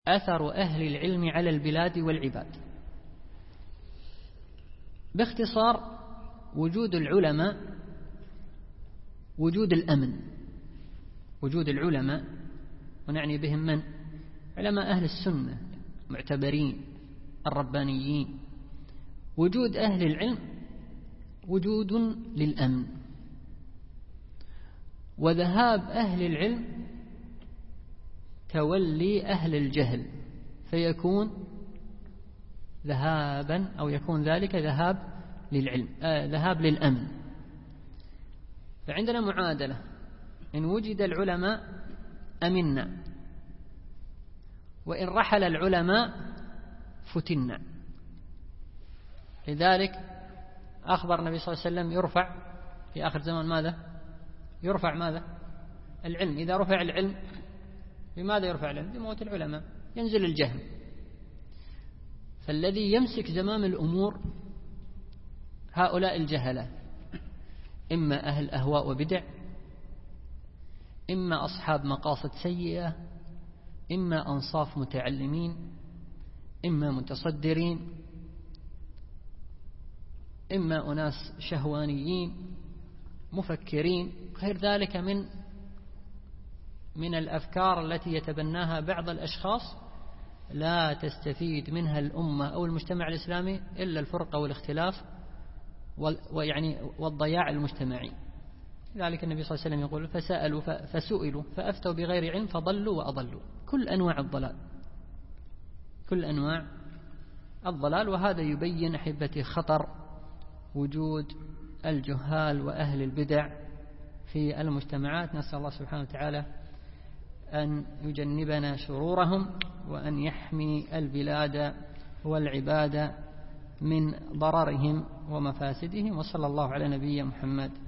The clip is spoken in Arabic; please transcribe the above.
أثر أهل العلم على البلاد والعباد. باختصار، وجود العلماء وجود الأمن. وجود العلماء ونعني بهم من؟ علماء أهل السنة معتبرين الربانيين. وجود أهل العلم وجود للأمن، وذهاب أهل العلم تولي أهل الجهل، فيكون ذهابا أو يكون ذلك ذهاب للعلم، ذهاب للأمن. فعندنا معادلة: إن وجد العلماء أمنا، وإن رحل العلماء فتنا. لذلك أخبر النبي صلى الله عليه وسلم يرفع في آخر زمان ماذا؟ يرفع ماذا؟ العلم. إذا رفع العلم، بماذا يرفع العلم؟ بموت العلماء، ينزل الجهل. فالذي يمسك زمام الأمور هؤلاء الجهلة، إما أهل أهواء وبدع، إما أصحاب مقاصد سيئة، إما أنصاف متعلمين، إما متصدرين، إما أناس شهوانيين مفكرين، غير ذلك من الأفكار التي يتبناها بعض الأشخاص لا تستفيد منها الأمة أو المجتمع الإسلامي إلا الفرقة والاختلاف والضياع المجتمعي. لذلك النبي صلى الله عليه وسلم يقول: فسئلوا فأفتوا بغير علم فضلوا وأضلوا. كل أنواع الضلال، كل أنواع الضلال. وهذا يبين أحبتي خطر وجود الجهال وأهل البدع في المجتمعات. نسأل الله سبحانه وتعالى أن يجنبنا شرورهم، وأن يحمي البلاد والعباد من ضررهم ومفاسدهم. وصلى الله على نبينا محمد.